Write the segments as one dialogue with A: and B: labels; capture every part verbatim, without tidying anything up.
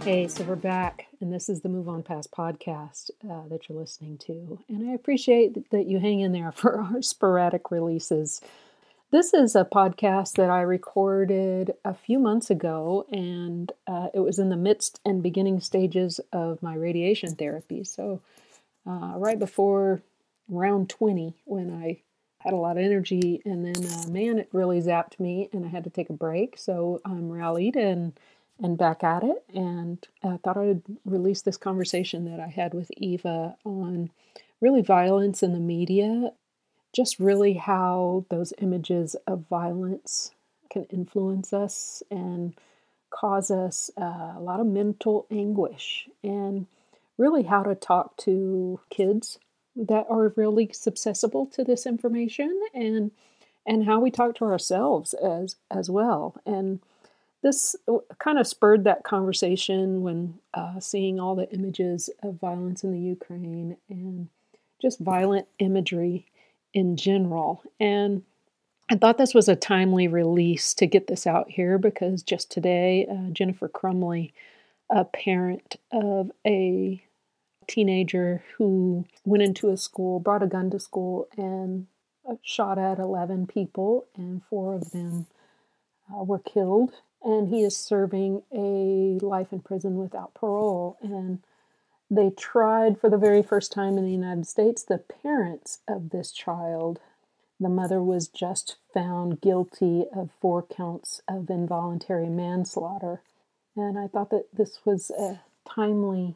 A: Hey, so we're back, and this is the Move On Past podcast uh, that you're listening to. And I appreciate that you hang in there for our sporadic releases. This is a podcast that I recorded a few months ago, and uh, it was in the midst and beginning stages of my radiation therapy. So, uh, right before round twenty, when I had a lot of energy, and then, uh, man, it really zapped me, and I had to take a break. So, I'm rallied and and back at it, and I thought I would release this conversation that I had with Eva on really violence in the media, just really how those images of violence can influence us and cause us uh, a lot of mental anguish, and really how to talk to kids that are really susceptible to this information, and and how we talk to ourselves as as well. And this kind of spurred that conversation when uh, seeing all the images of violence in the Ukraine and just violent imagery in general. And I thought this was a timely release to get this out here because just today, uh, Jennifer Crumley, a parent of a teenager who went into a school, brought a gun to school, and uh, shot at eleven people, and four of them uh, were killed. And he is serving a life in prison without parole. And they tried for the very first time in the United States, the parents of this child. The mother was just found guilty of four counts of involuntary manslaughter. And I thought that this was a timely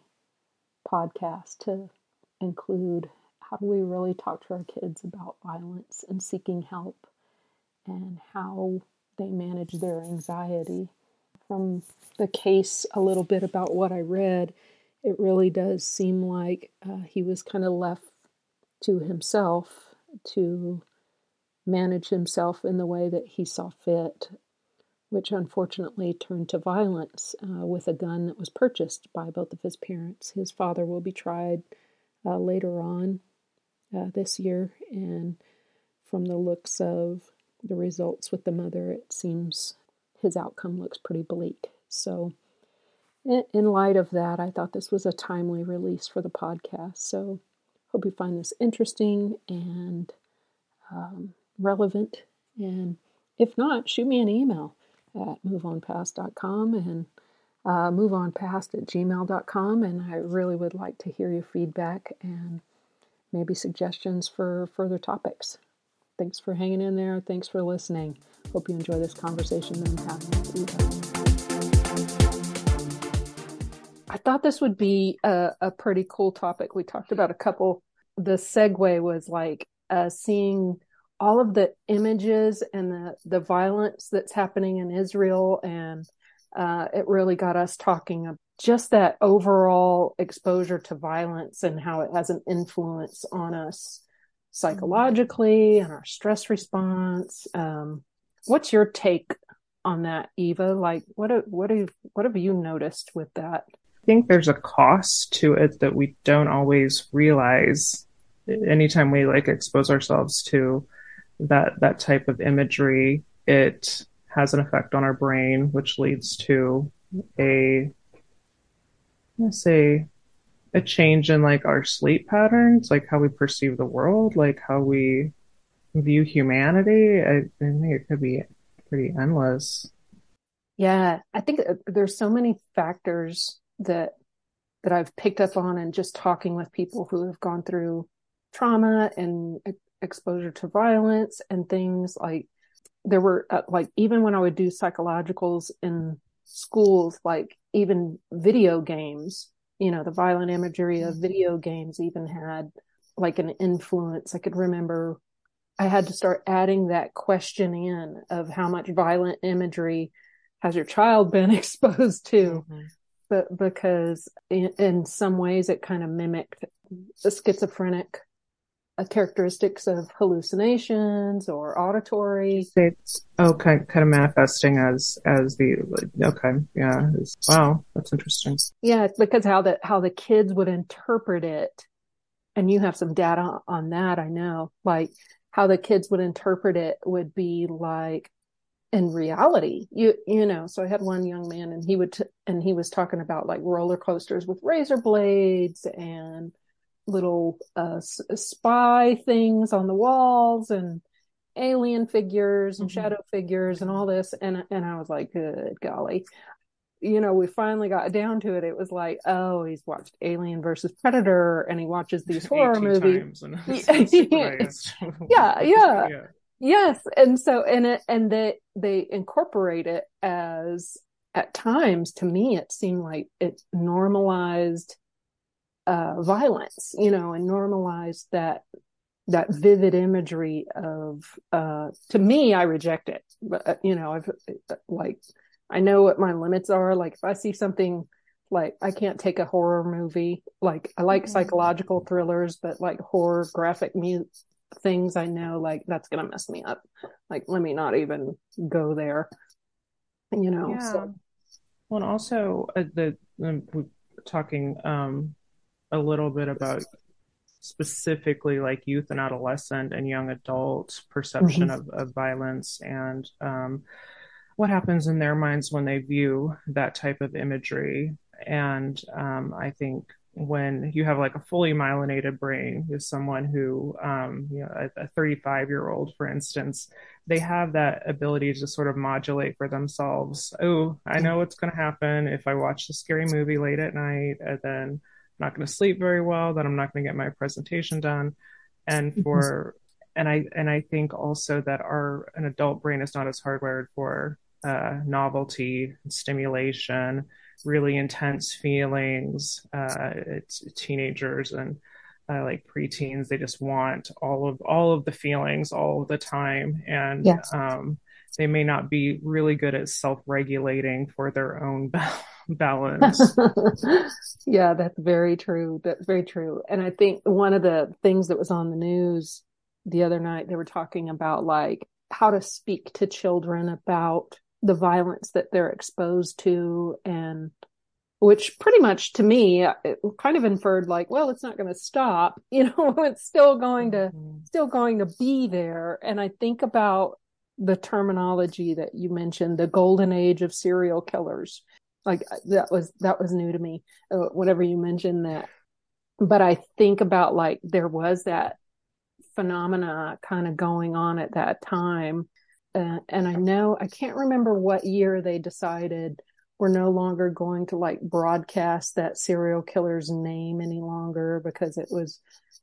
A: podcast to include how do we really talk to our kids about violence and seeking help and how they manage their anxiety. From the case, a little bit about what I read, it really does seem like uh, he was kind of left to himself to manage himself in the way that he saw fit, which unfortunately turned to violence uh, with a gun that was purchased by both of his parents. His father will be tried uh, later on uh, this year, and from the looks of the results with the mother, it seems his outcome looks pretty bleak. So in light of that, I thought this was a timely release for the podcast. So hope you find this interesting and um, relevant. And if not, shoot me an email at move on past dot com and uh, moveonpast at gmail dot com. And I really would like to hear your feedback and maybe suggestions for further topics. Thanks for hanging in there. Thanks for listening. Hope you enjoy this conversation that I'm having with Eva. I thought this would be a, a pretty cool topic. We talked about a couple. The segue was like uh, seeing all of the images and the, the violence that's happening in Israel. And uh, it really got us talking of just that overall exposure to violence and how it has an influence on us psychologically and our stress response. Um, what's your take on that, Eva? Like, what what have what have you noticed with that?
B: I think there's a cost to it that we don't always realize. Anytime we like expose ourselves to that that type of imagery, it has an effect on our brain, which leads to a let's say a change in like our sleep patterns, like how we perceive the world, like how we view humanity. I, I think it could be pretty endless.
A: Yeah, I think there's so many factors that that I've picked up on and just talking with people who have gone through trauma and exposure to violence and things. Like there were uh, like even when I would do psychologicals in schools, like even video games, you know, the violent imagery of video games even had like an influence. I could remember I had to start adding that question in of how much violent imagery has your child been exposed to? Mm-hmm. But because in, in some ways it kind of mimicked the schizophrenic uh, characteristics of hallucinations or auditory.
B: It's oh, kind kind of manifesting as as the okay, yeah. Wow, that's interesting.
A: Yeah, because how the how the kids would interpret it, and you have some data on that, I know. Like how the kids would interpret it would be like in reality. You you know, so I had one young man, and he would t- and he was talking about like roller coasters with razor blades and little uh, spy things on the walls and alien figures and
B: Mm-hmm.
A: shadow figures and all this. And and I was like, good golly. You know, we finally got down to it. It was like, oh, he's watched Alien versus Predator, and he watches these horror
B: eighteen
A: movies.
B: times and it's not
A: Yeah,
B: synchronized.
A: yeah,
B: Yeah.
A: yes. And so, and it, and they they incorporate it as, at times, to me, it seemed like it normalized uh, violence, you know, and normalized that that vivid imagery of, uh, to me, I reject it. But, uh, you know, I've like, I know what my limits are. Like if I see something, like I can't take a horror movie. Like I like
B: Mm-hmm.
A: psychological thrillers, but like horror graphic mu- things, I know like that's going to mess me up. Like, let me not even go there, you know?
B: Yeah.
A: So,
B: Well, and also uh, the, the we're talking um, a little bit about specifically like youth and adolescent and young adult perception
A: mhm.
B: of, of violence and um, what happens in their minds when they view that type of imagery. And um, I think when you have like a fully myelinated brain is someone who, um, you know, a, a thirty-five year old, for instance, they have that ability to sort of modulate for themselves. Oh, I know what's going to happen if I watch a scary movie late at night, and then I'm not going to sleep very well, then I'm not going to get my presentation done. And for and I and I think also that our an adult brain is not as hardwired for uh, novelty, stimulation, really intense feelings. Uh, it's teenagers and uh, like preteens; they just want all of all of the feelings all of the time, and
A: Yes.
B: um, they may not be really good at self-regulating for their own balance.
A: Yeah, that's very true. That's very true. And I think one of the things that was on the news the other night, they were talking about like how to speak to children about the violence that they're exposed to, and which pretty much to me it kind of inferred like, well, it's not going to stop, you know, it's still going to
B: Mm-hmm.
A: still going to be there. And I think about the terminology that you mentioned, the golden age of serial killers. Like that was that was new to me, uh, whenever you mentioned that. But I think about like there was that phenomena kind of going on at that time. Uh, and I know, I can't remember what year they decided we're no longer going to like broadcast that serial killer's name any longer because it was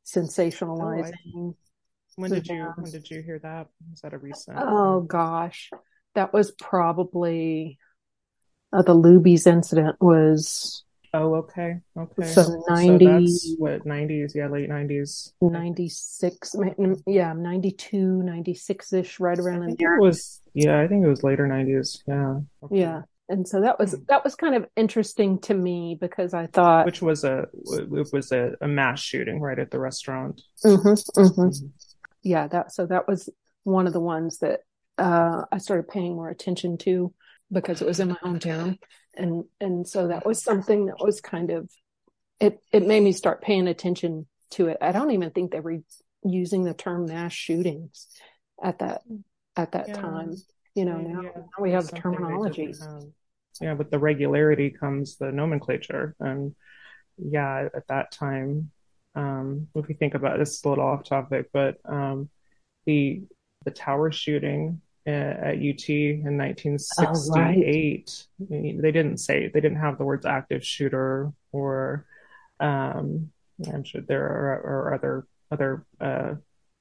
B: Oh, I
A: sensationalizing
B: when did you
A: them.
B: when did you hear that? Was that a recent
A: Oh
B: um
A: gosh, that was probably, uh, the Luby's incident was,
B: Oh, okay. Okay.
A: so
B: So
A: ninety
B: that's what nineties, yeah, late nineties. I think
A: ninety six, yeah, ninety two, ninety six ish, right
B: I
A: around in
B: think it
A: there.
B: was yeah, I think it was later nineties. Yeah. Okay.
A: Yeah. And so that was
B: Hmm.
A: that was kind of interesting to me because I thought,
B: Which was a it was a, a mass shooting right at the restaurant.
A: hmm hmm
B: Mhm.
A: yeah, that so that was one of the ones that uh, I started paying more attention to because it was in my hometown, and and so that was something that was kind of, it it made me start paying attention to it. I don't even think they were using the term mass shootings at that at that
B: Yeah.
A: time. You know,
B: Maybe
A: now,
B: yeah.
A: now we
B: It was
A: have
B: something they didn't
A: terminology.
B: have. Yeah, with the regularity comes the nomenclature. And yeah, at that time, um, if we think about this, is a little off topic, but um, the the tower shooting uh, at U T in
A: Oh, right.
B: nineteen sixty-eight. They didn't say they didn't have the words active shooter or um, I'm sure there are, are other other uh,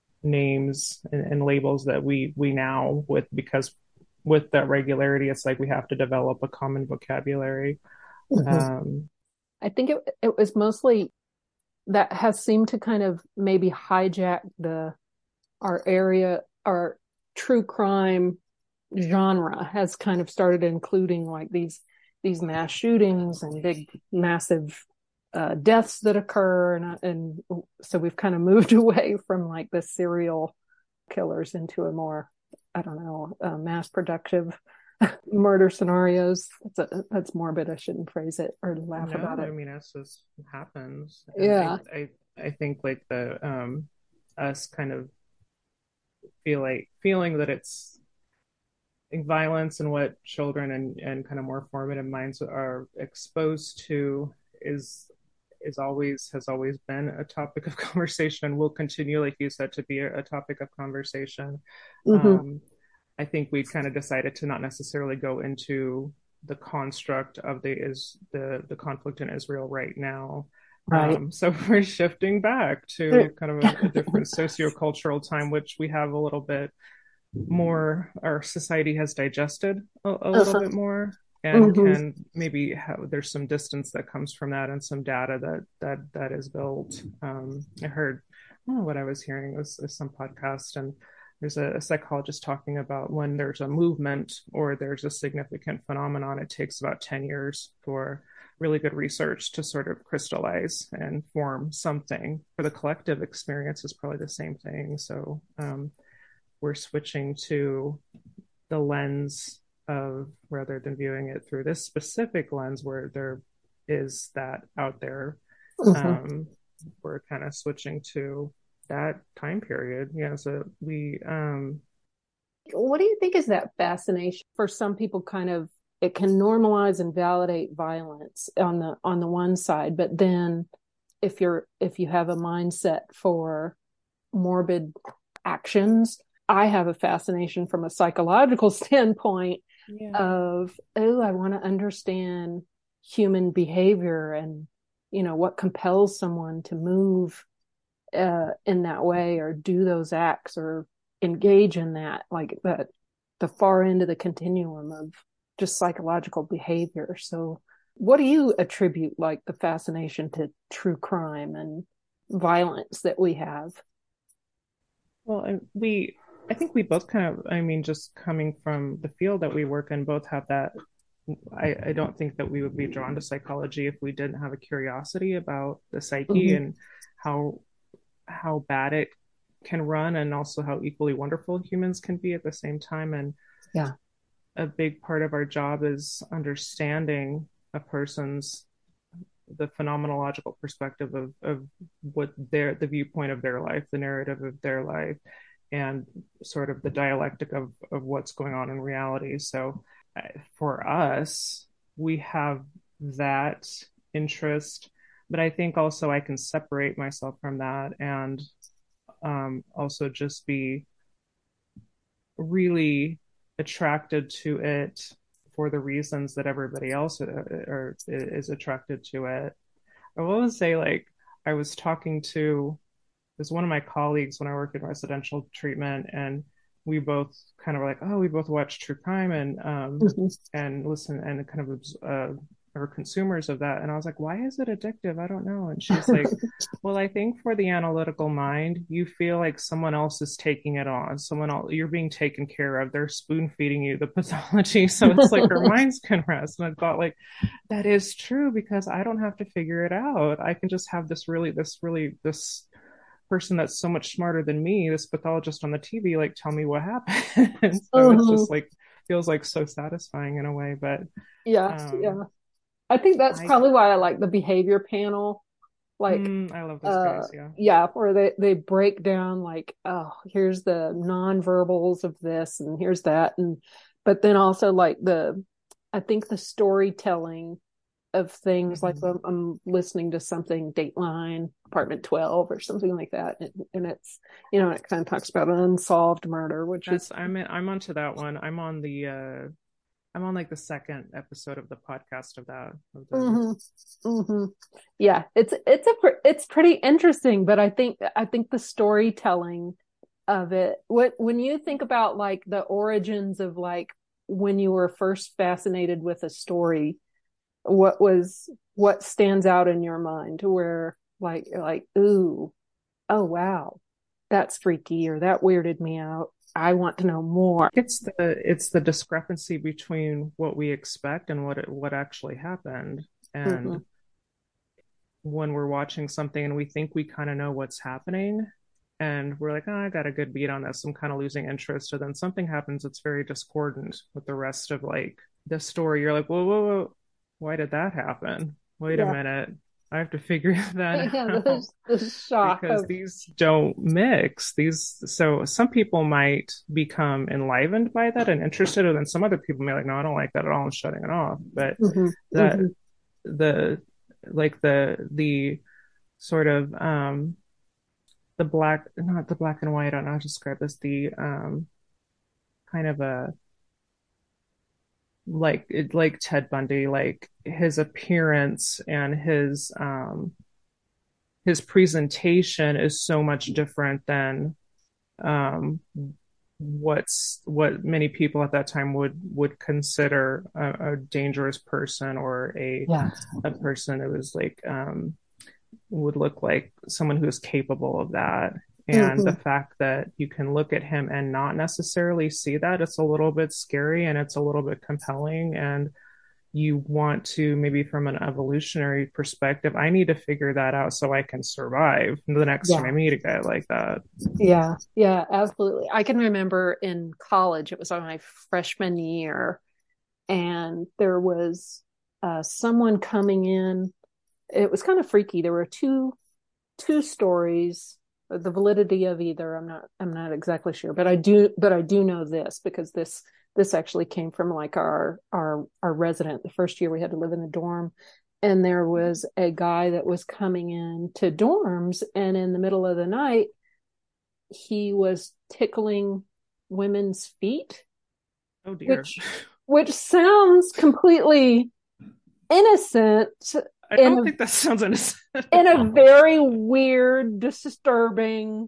B: names and, and labels that we we now with because with that regularity, it's like we have to develop a common vocabulary.
A: Mhm.
B: Um,
A: I think it it was mostly that has seemed to kind of maybe hijack the our area, our true crime genre has kind of started including like these these mass shootings and big massive uh, deaths that occur, and and so we've kind of moved away from like the serial killers into a more, I don't know, uh, mass productive murder scenarios. That's a, that's morbid. I shouldn't phrase it or laugh about
B: no, I
A: it.
B: mean that's just happens, and I
A: Yeah.
B: I I think like the um us kind of feel like feeling that it's violence and what children and, and kind of more formative minds are exposed to is is always has always been a topic of conversation and will continue, like you said, to be a, a topic of conversation.
A: Mm-hmm.
B: Um, I think we kind of decided to not necessarily go into the construct of the is the the conflict in Israel right now.
A: Right.
B: Um, so we're shifting back to kind of a, a different sociocultural time, which we have a little bit more, our society has digested a, a little
A: Uh-huh.
B: bit more and
A: Mm-hmm.
B: can maybe have, there's some distance that comes from that and some data that that that is built. um I heard, oh, what I was hearing was, was some podcast, and there's a, a psychologist talking about when there's a movement or there's a significant phenomenon, it takes about ten years for really good research to sort of crystallize and form something. For the collective experience is probably the same thing. So um we're switching to the lens of, rather than viewing it through this specific lens where there is that out there,
A: Mm-hmm.
B: um, we're kind of switching to that time period. Yeah, so we um
A: What do you think is that fascination for some people? Kind of, it can normalize and validate violence on the on the one side, but then if you're if you have a mindset for morbid actions, I have a fascination from a psychological standpoint
B: yeah.
A: of, oh, I want to understand human behavior and, you know, what compels someone to move uh, in that way or do those acts or engage in that, like that, the far end of the continuum of just psychological behavior. So, what do you attribute like the fascination to true crime and violence that we have?
B: Well, we I think we both kind of, I mean, just coming from the field that we work in, both have that. I, I don't think that we would be drawn to psychology if we didn't have a curiosity about the psyche
A: Mm-hmm.
B: and how how bad it can run, and also how equally wonderful humans can be at the same time. And
A: Yeah.
B: a big part of our job is understanding a person's, the phenomenological perspective of, of what their, the viewpoint of their life, the narrative of their life, and sort of the dialectic of, of what's going on in reality. So uh, for us, we have that interest, but I think also I can separate myself from that and um, also just be really attracted to it for the reasons that everybody else are, is attracted to it. I will say, like, I was talking to this one of my colleagues when I worked in residential treatment, and we both kind of were like, oh, we both watch true crime and um
A: Mm-hmm.
B: and listen and kind of uh, are consumers of that. And I was like, why is it addictive? I don't know. And she's like, well, I think for the analytical mind, you feel like someone else is taking it on. Someone else, you're being taken care of. They're spoon feeding you the pathology. So it's like our minds can rest. And I thought, like, that is true because I don't have to figure it out. I can just have this really, this really, this person that's so much smarter than me, this pathologist on the T V, like tell me what happened. So it's
A: Mm-hmm.
B: just like feels like so satisfying in a way. But
A: Yeah,
B: um
A: yeah. I think that's
B: I
A: probably why I like the behavior panel. Like,
B: mm, I love those
A: uh,
B: guys. Yeah.
A: yeah, where they they break down like, oh, here's the nonverbals of this, and here's that, and but then also like the, I think the storytelling of things like
B: Mm-hmm.
A: I'm, I'm listening to something Dateline Apartment twelve or something like that, and, and it's, you know, it kind of talks about an unsolved murder, which is
B: That's I'm in, I'm onto that one. I'm on the uh I'm on like the second episode of the podcast of that of the
A: mm-hmm, mm-hmm. Yeah, it's it's a it's pretty interesting, but I think I think the storytelling of it, what when you think about like the origins of like when you were first fascinated with a story, what was what stands out in your mind where like like ooh, oh wow, that's freaky or that weirded me out, I want to know more.
B: it's the it's the discrepancy between what we expect and what it, what actually happened.
A: Mm-hmm.
B: And when we're watching something and we think we kind of know what's happening and we're like, oh, I got a good beat on this, I'm kind of losing interest. So then something happens that's very discordant with the rest of like the story. You're like, whoa, whoa, whoa, why did that happen? Wait a
A: Yeah.
B: minute. I have to figure that
A: Yeah,
B: out
A: the, the shock
B: because
A: of,
B: these don't mix. These, so some people might become enlivened by that and interested, and then some other people may be like, no, I don't like that at all. I'm shutting it off. But
A: mhm,
B: that
A: mhm.
B: the like the the sort of um the black, not the black and white, I don't know how to describe this, the um kind of a like like Ted Bundy, like his appearance and his um his presentation is so much different than um what's what many people at that time would would consider a, a dangerous person, or a
A: Yes.
B: a person that was like um would look like someone who is capable of that. And the
A: Hmm.
B: fact that you can look at him and not necessarily see that, it's a little bit scary and it's a little bit compelling. And you want to, maybe from an evolutionary perspective, I need to figure that out so I can survive the next time I
A: Yeah.
B: meet a guy like that.
A: Yeah. Yeah, absolutely. I can remember in college, it was on my freshman year, and there was uh, someone coming in. It was kind of freaky. There were two two stories. The validity of either, I'm not I'm not exactly sure, but I do but I do know this because this this actually came from like our our our resident. The first year we had to live in the dorm, and there was a guy that was coming in to dorms, and in the middle of the night he was tickling women's feet,
B: Oh dear.
A: which which sounds completely innocent
B: I
A: in
B: don't
A: a
B: think that sounds innocent
A: in
B: at
A: a
B: all.
A: very weird, disturbing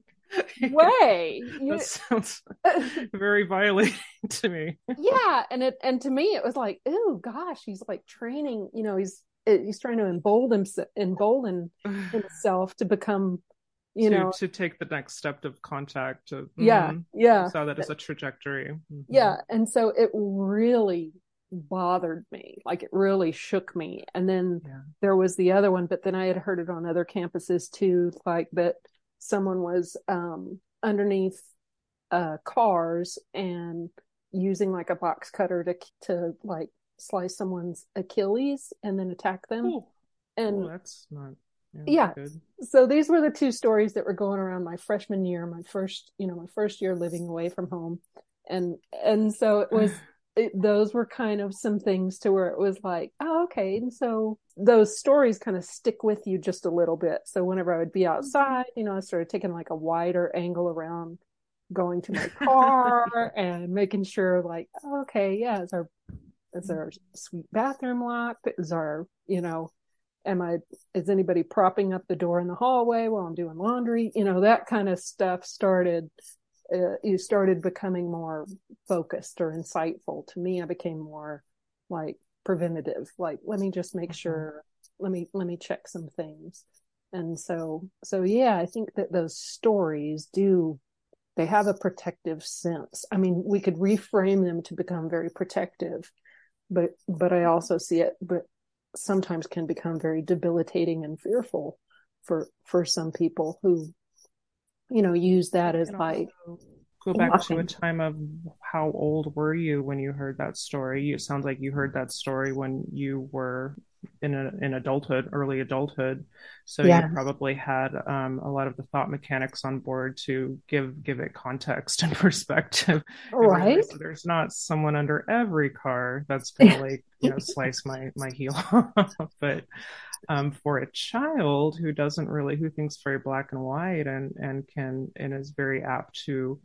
A: way.
B: That
A: You,
B: sounds very violating to me.
A: yeah, and it and to me it was like, oh gosh, he's like training. You know, he's he's trying to embolden himself, embolden himself to become. You
B: to
A: know,
B: to take the next step of contact. To,
A: yeah,
B: mm, you
A: yeah,
B: saw that as a trajectory. Mm-hmm.
A: yeah, and so it really bothered me. Like it really shook me. And then
B: Yeah.
A: there was the other one, but then I had heard it on other campuses too, like that someone was um, underneath uh, cars and using like a box cutter to to like slice someone's Achilles and then attack them.
B: Oh, oh,
A: And
B: that's not, yeah,
A: yeah,
B: good.
A: so these were the two stories that were going around my freshman year, my first, you know, my first year living away from home. And and so it was it, those were kind of some things to where it was like, oh, okay. And so those stories kind of stick with you just a little bit. So whenever I would be outside, you know, I started taking like a wider angle around going to my car and making sure like, oh, okay, yeah, is our is our suite bathroom locked? Is our, you know, am I, is anybody propping up the door in the hallway while I'm doing laundry? You know, that kind of stuff started, uh, you started becoming more focused or insightful. To me, I became more like preventative. Like, let me just make
B: Mhm.
A: sure, let me, let me check some things. And so, so yeah, I think that those stories do, they have a protective sense. I mean, we could reframe them to become very protective, but, but I also see it, but sometimes can become very debilitating and fearful for for some people who, you know, use that
B: It
A: as
B: can
A: like
B: also go back to a
A: blocking.
B: time of, how old were you when you heard that story? It sounds like you heard that story when you were in a, in adulthood, early adulthood. So you
A: Yeah.
B: probably had um, a lot of the thought mechanics on board to give give it context and perspective, and
A: Right.
B: realize that there's not someone under every car that's gonna, like, you know, slice my my heel off. But um, for a child who doesn't really, who thinks very black and white, and and can, and is very apt to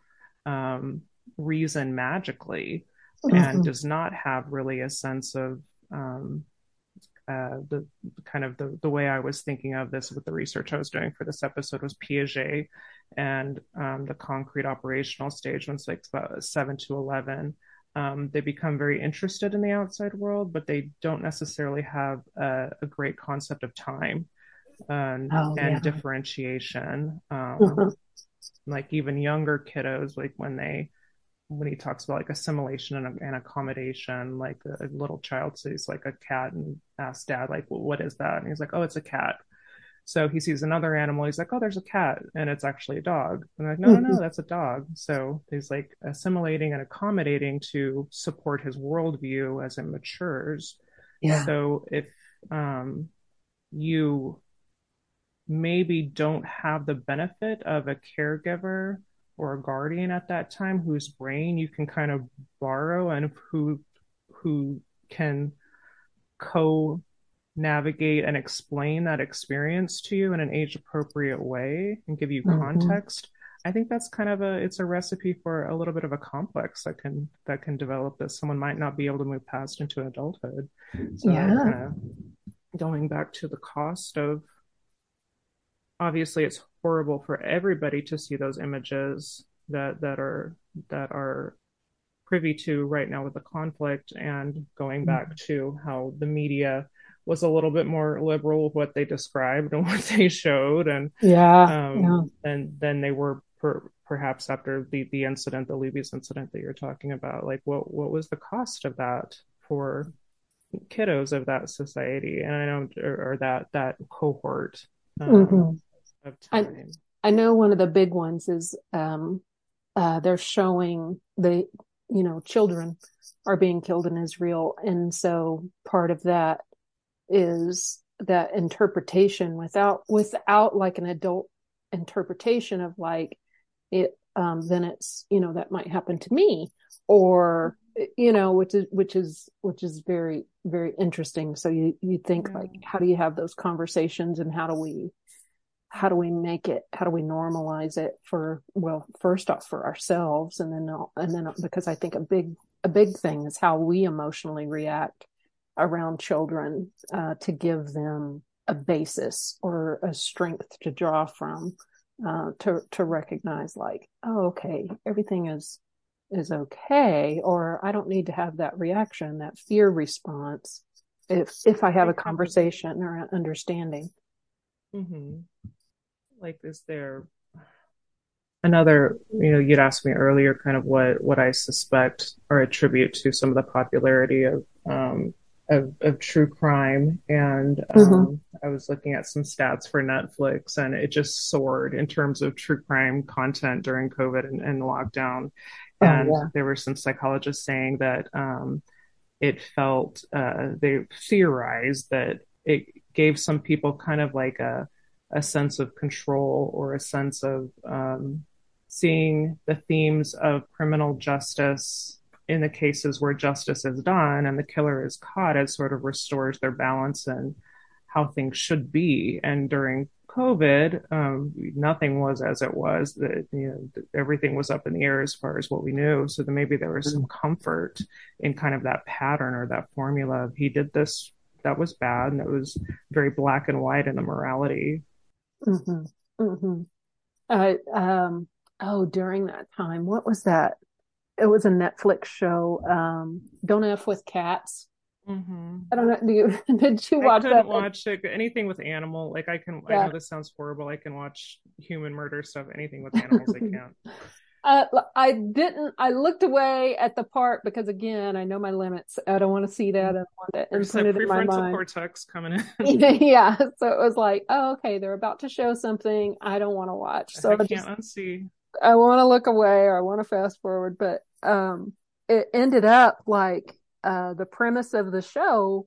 B: um, reason magically, and
A: Mhm.
B: does not have really a sense of um, uh, the kind of the, the way I was thinking of this with the research I was doing for this episode was Piaget, and um, the concrete operational stage, when it's like about seven to eleven. Um, they become very interested in the outside world, but they don't necessarily have a, a great concept of time and
A: Oh yeah.
B: and differentiation. Um,
A: Mhm.
B: like even younger kiddos, like when they, when he talks about like assimilation and, and accommodation, like a, a little child sees like a cat and asks dad, like, well, what is that? And he's like, oh, it's a cat. So he sees another animal. He's like, oh, there's a cat, and it's actually a dog. And they're like, no, no, no,
A: Mhm.
B: that's a dog. So he's like assimilating and accommodating to support his worldview as it matures.
A: Yeah.
B: So if um, you maybe don't have the benefit of a caregiver or a guardian at that time whose brain you can kind of borrow and who who can co navigate and explain that experience to you in an age appropriate way and give you
A: Mm-hmm.
B: context. I think that's kind of a it's a recipe for a little bit of a complex that can that can develop that someone might not be able to move past into adulthood. So
A: Yeah.
B: kind of going back to the cost of, obviously it's horrible for everybody to see those images that that are that are privy to right now with the conflict, and going back to how the media was a little bit more liberal with what they described and what they showed, and
A: Yeah.
B: um
A: Yeah.
B: and then they were per, perhaps after the the incident, the Libby's incident that you're talking about, like what what was the cost of that for kiddos of that society, and I know, or, or that that cohort um
A: Mm-hmm.
B: of
A: I
B: time.
A: I know one of the big ones is um uh they're showing the you know children are being killed in Israel, and so part of that is that interpretation without without like an adult interpretation of like it um then it's you know that might happen to me, or you know which is which is which is very very interesting. So you you think
B: Yeah.
A: like how do you have those conversations, and how do we how do we make it how do we normalize it for, well, first off for ourselves, and then and then because I think a big a big thing is how we emotionally react around children, uh, to give them a basis or a strength to draw from, uh, to to recognize like, oh, okay, everything is is okay, or I don't need to have that reaction, that fear response, if if I have a
B: Like have the
A: conversation or an understanding.
B: mm-hmm. Like is there another, you know, you'd asked me earlier kind of what what I suspect or attribute to some of the popularity of um of, of true crime, and
A: Mm-hmm.
B: um I was looking at some stats for Netflix, and it just soared in terms of true crime content during COVID and, and lockdown.
A: Oh
B: And
A: yeah.
B: there were some psychologists saying that um it felt, uh they theorized that it gave some people kind of like a a sense of control, or a sense of um, seeing the themes of criminal justice in the cases where justice is done and the killer is caught. It sort of restores their balance and how things should be. And during COVID, um, nothing was as it was. That, you know, everything was up in the air as far as what we knew. So then maybe there was some comfort in kind of that pattern or that formula of he did this, that was bad, and it was very black and white in the morality.
A: Mm-hmm. Mm-hmm. Uh, um, oh, during that time, what was that? It was a Netflix show. Um, Don't F with Cats.
B: Mm-hmm.
A: I don't know. Do you did you
B: I
A: watch that?
B: couldn't watch it, anything with animal. Like I can, I
A: Yeah.
B: know this sounds horrible. I can watch human murder stuff. Anything with animals, I can't.
A: uh, I didn't. I looked away at the part because again, I know my limits. I don't want to see that. I want it
B: There's that
A: imprinted in my
B: prefrontal
A: mind.
B: cortex coming in.
A: Yeah. So it was like, oh, okay, they're about to show something I don't want to watch. So
B: I
A: I
B: can't
A: just
B: unsee.
A: I want to look away or I want to fast forward. But um, it ended up like uh, the premise of the show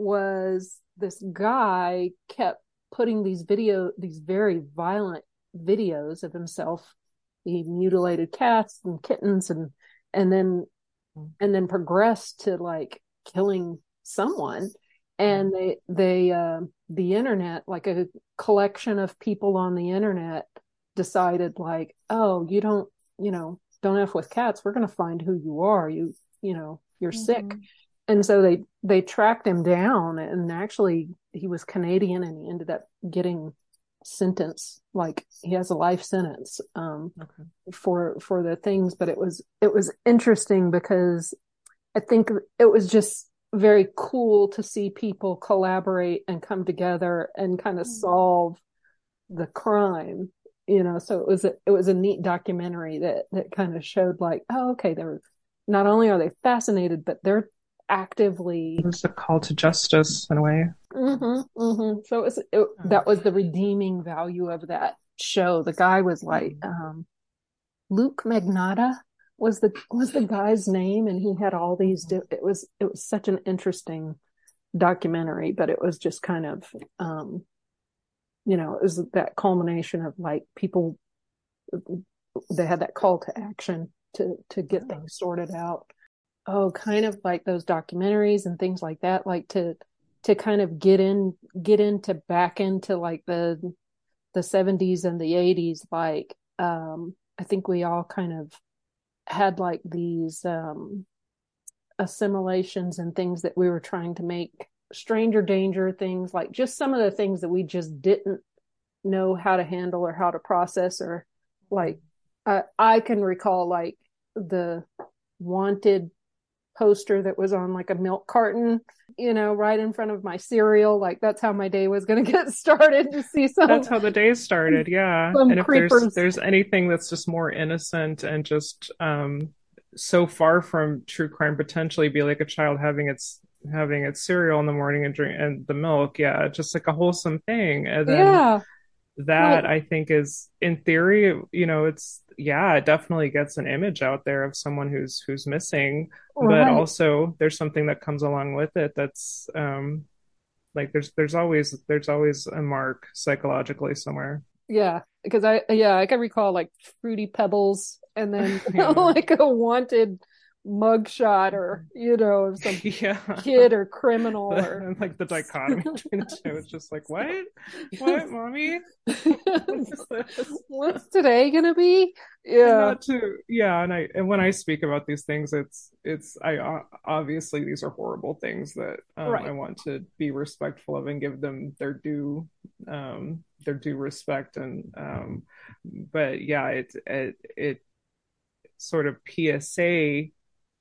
A: was this guy kept putting these video, these very violent videos of himself. He mutilated cats and kittens, and and then and then progressed to like killing someone. And they they uh, the internet, like a collection of people on the internet, decided like, oh, you don't, you know, don't f with cats. We're going to find who you are. You you know, you're sick.
B: Mm-hmm.
A: And so they they tracked him down, and actually he was Canadian, and he ended up getting sentence, like he has a life sentence, um,
B: Okay.
A: for for the things. But it was it was interesting because I think it was just very cool to see people collaborate and come together and kind of solve the crime, you know. So it was a, it was a neat documentary that that kind of showed like, oh, okay, they're not only are they fascinated, but they're
B: It
A: actively.
B: was a call to justice in a way.
A: Mm-hmm, mm-hmm. So it was it,
B: Oh.
A: that was the redeeming value of that show. The guy was like,
B: Hmm.
A: um, Luke Magnotta was the was the guy's name, and he had all these.
B: Mm-hmm.
A: Di- it was it was such an interesting documentary, but it was just kind of um, you know, it was that culmination of like people, they had that call to action to to get
B: Yeah.
A: things sorted out. Oh, kind of like those documentaries and things like that, like to to kind of get in get into back into like the the seventies and the eighties. Like um I think we all kind of had like these um assimilations and things that we were trying to make stranger danger, things like just some of the things that we just didn't know how to handle or how to process, or like uh, I can recall like the wanted poster that was on like a milk carton, you know, right in front of my cereal. Like that's how my day was going to get started, to see some
B: That's how the day started. Yeah.
A: some
B: And if there's
A: creepers.
B: there's anything that's just more innocent and just um so far from true crime, potentially be like a child having its having its cereal in the morning and drink and the milk. Yeah, just like a wholesome thing. And then
A: Yeah, like
B: that I think is in theory, you know, it's yeah, it definitely gets an image out there of someone who's who's missing, but
A: right.
B: also there's something that comes along with it that's um like there's there's always there's always a mark psychologically somewhere.
A: Yeah, because I yeah, I can recall like Fruity Pebbles and then
B: Yeah.
A: like a wanted mugshot, or you know, of some
B: Yeah.
A: kid or criminal or
B: And like the dichotomy between the two, it's just like, what? What, mommy? What is this?
A: what's today gonna be?
B: And
A: Yeah,
B: not to, yeah, and I and when I speak about these things, it's it's I uh, obviously these are horrible things that um I
A: right.
B: want to be respectful of and give them their due um their due respect, and um but yeah, it it it sort of P S A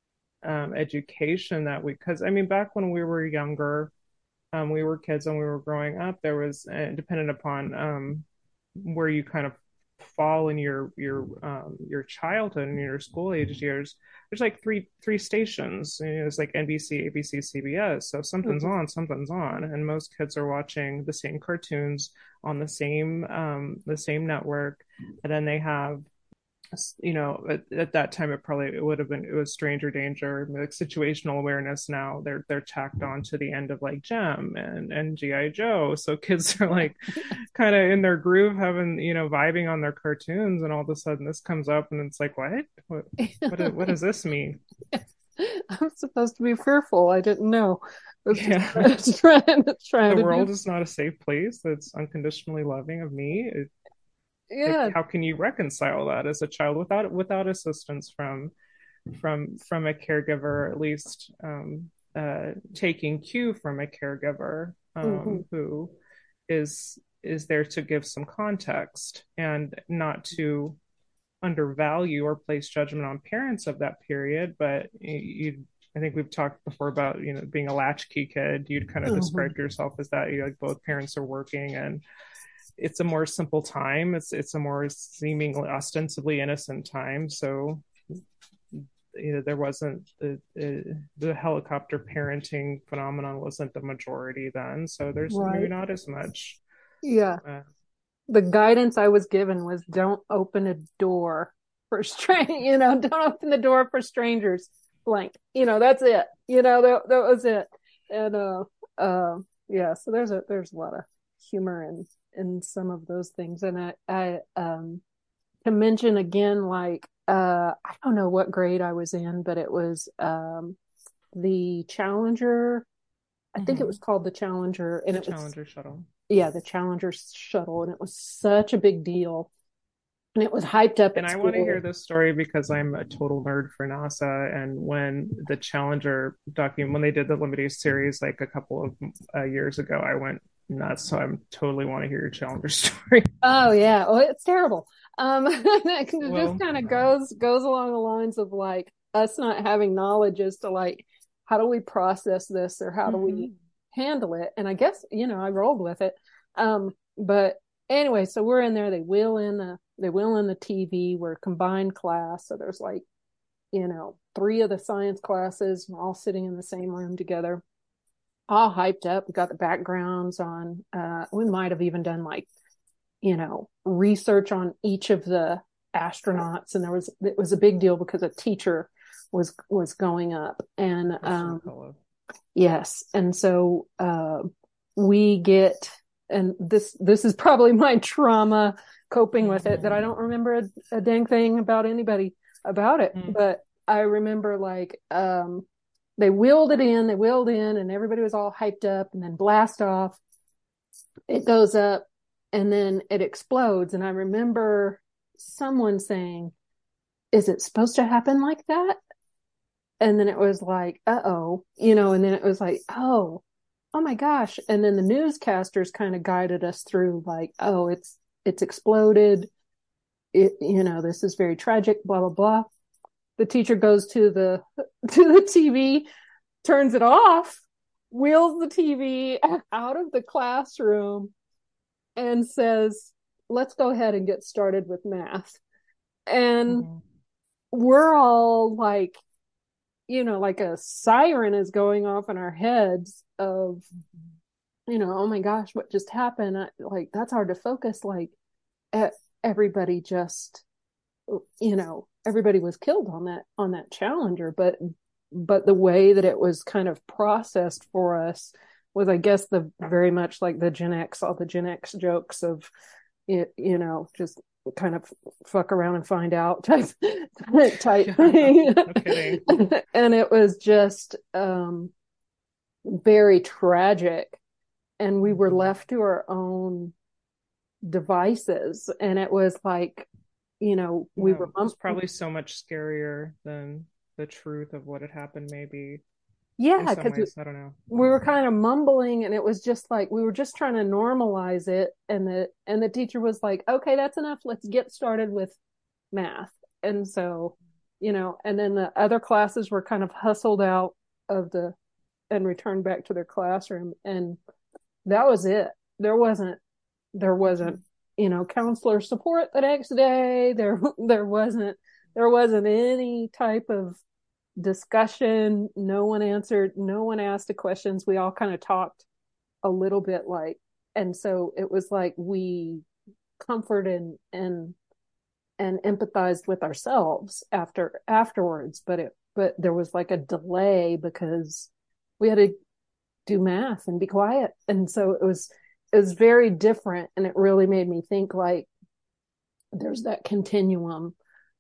B: um education that we, because I mean back when we were younger, um we were kids and we were growing up, there was uh, dependent upon um where you kind of fall in your your um, your childhood and your school age years. There's like three three stations. You know, it's like N B C, A B C, C B S. So something's
A: Mhm.
B: on, something's on, and most kids are watching the same cartoons on the same um, the same network, and then they have, you know, at, at that time it probably it would have been it was stranger danger, like situational awareness. Now they're they're tacked on to the end of like gem and and GI Joe, so kids are like kind of in their groove, having, you know, vibing on their cartoons, and all of a sudden this comes up and it's like, what what what, what does this mean?
A: I'm supposed to be fearful. I didn't know. I was just
B: Yeah.
A: trying to trying
B: The
A: to do.
B: world is not a safe place that's unconditionally loving of me. It, like,
A: Yeah.
B: how can you reconcile that as a child without without assistance from from from a caregiver, at least um, uh, taking cue from a caregiver
A: Hmm.
B: um, who is is there to give some context and not to undervalue or place judgment on parents of that period. But you, I think we've talked before about, you know, being a latchkey kid. You'd kind of
A: Hmm.
B: describe yourself as that. You know, like both parents are working, and it's a more simple time. It's it's a more seemingly ostensibly innocent time. So you know there wasn't the, the, the helicopter parenting phenomenon wasn't the majority then, so there's maybe
A: Right.
B: not as much
A: Yeah.
B: uh,
A: The guidance I was given was don't open a door for strange, you know, don't open the door for strangers. Blank. You know, that's it. You know, that that was it. And uh uh yeah, so there's a there's a lot of humor in in some of those things. And I I um to mention again, like uh I don't know what grade I was in, but it was um the Challenger. I think it
B: mm-hmm.
A: was called the Challenger, and
B: The
A: it was
B: Challenger shuttle.
A: yeah, the Challenger shuttle, and it was such a big deal, and it was hyped up
B: And
A: at
B: I want to hear
A: school.
B: this story because I'm a total nerd for NASA. And when the Challenger document, when they did the limited series like a couple of uh, years ago, I went nuts. So I totally want to hear your Challenger story.
A: Oh yeah, well it's terrible. Um, it just
B: Well,
A: kind of goes goes along the lines of like us not having knowledge as to like how do we process this, or how do we
B: mm-hmm.
A: handle it. And I guess you know I rolled with it. Um, but anyway, so we're in there. They wheel in the they wheel in the T V. We're a combined class, so there's like you know three of the science classes all sitting in the same room together, all hyped up. We got the backgrounds on. Uh, we might have even done like you know, research on each of the astronauts. And there was, it was a big deal because a teacher was, was going up. And,
B: Christian
A: um,
B: McCullough.
A: yes. And so, uh, we get and this this is probably my trauma coping with it, that I
B: Mm-hmm.
A: don't remember a, a dang thing about anybody about it. But I remember like um they wheeled it in, they wheeled in, and everybody was all hyped up, and then blast off. It goes up, and then it explodes. And I remember someone saying, "Is it supposed to happen like that?" And then it was like, uh oh, you know, and then it was like, oh, oh my gosh. And then the newscasters kind of guided us through like, oh, it's, it's exploded. It, you know, this is very tragic, blah, blah, blah. The teacher goes to the, to the T V, turns it off, wheels the T V out of the classroom and says, let's go ahead and get started with math. And
B: Mm-hmm.
A: we're all like, you know, like a siren is going off in our heads of, you know, oh my gosh, what just happened? I, like, that's hard to focus. Like, e- everybody just, you know, everybody was killed on that, on that Challenger. But, but the way that it was kind of processed for us was, I guess, the very much like the Gen X, all the Gen X jokes of, you, you know, just kind of fuck around and find out type type
B: Yeah,
A: thing.
B: no kidding.
A: And it was just um very tragic, and we were
B: Mm-hmm.
A: left to our own devices, and it was like, you know, we
B: Yeah,
A: were
B: it was
A: um,
B: probably so much scarier than the truth of what had happened, maybe in
A: yeah,
B: some
A: because we,
B: ways. I don't know.
A: we were kind of mumbling, and it was just like we were just trying to normalize it. And the and the teacher was like, okay, that's enough, let's get started with math. And so, you know, and then the other classes were kind of hustled out of the and returned back to their classroom, and that was it. There wasn't there wasn't, you know, counselor support the next day. There there wasn't there wasn't any type of discussion. No one answered, no one asked the questions. We all kind of talked a little bit, like, and so it was like we comforted and and and empathized with ourselves after afterwards. But it but there was like a delay because we had to do math and be quiet. And so it was it was very different, and it really made me think like there's that continuum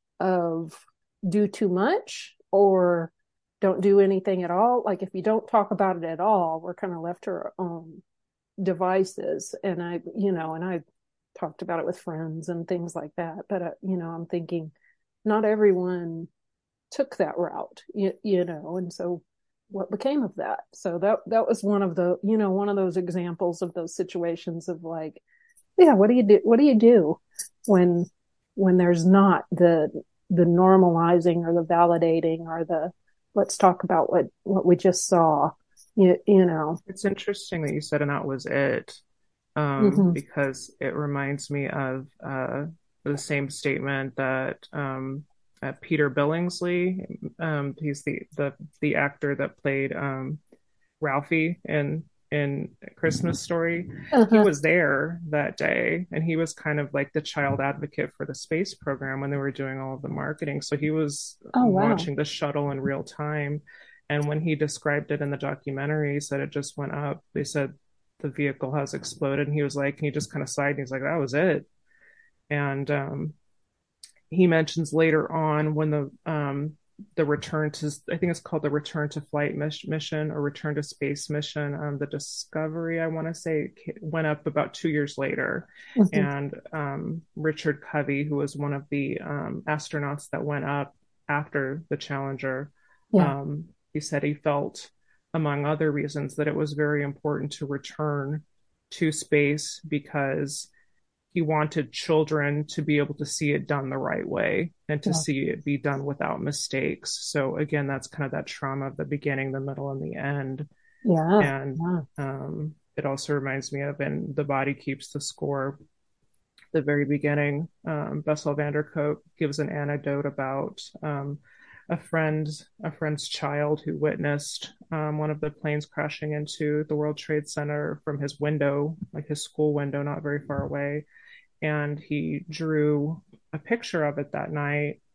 A: of do too much or don't do anything at all. Like if you don't talk about it at all, we're kind of left to our own devices. And I, you know, and I talked about it with friends and things like that. But uh, you know, I'm thinking not everyone took that route, you, you know, and so what became of that? So that that was one of the, you know, one of those examples of those situations of like, yeah, what do you do? What do you do when when there's not the the normalizing or the validating or the let's talk about what what we just saw, you, you know.
B: It's interesting that you said, and that was it, um,
A: Mm-hmm.
B: because it reminds me of uh, the same statement that um, uh, Peter Billingsley, um, he's the, the the actor that played um, Ralphie in in Christmas Story. He
A: Uh-huh.
B: was there that day, and he was kind of like the child advocate for the space program when they were doing all of the marketing. So he was
A: Oh wow.
B: watching the shuttle in real time. And when he described it in the documentary, he said it just went up. They said the vehicle has exploded, and he was like, and he just kind of sighed, and he's like, that was it. And um, he mentions later on when the um, the return to, I think it's called the return to flight mission or return to space mission, um, the Discovery, I want to say, went up about two years later.
A: Mm-hmm.
B: And um, Richard Covey, who was one of the um, astronauts that went up after the Challenger,
A: Yeah.
B: um, he said he felt, among other reasons, that it was very important to return to space because he wanted children to be able to see it done the right way and to
A: Yeah.
B: see it be done without mistakes. So again, that's kind of that trauma of the beginning, the middle, and the end.
A: Yeah.
B: And
A: Yeah.
B: um, it also reminds me of in The Body Keeps the Score, the very beginning, um, Bessel van der Kolk gives an anecdote about um, a friend, a friend's child who witnessed um, one of the planes crashing into the World Trade Center from his window, like his school window, not very far away, and he drew a picture of it that night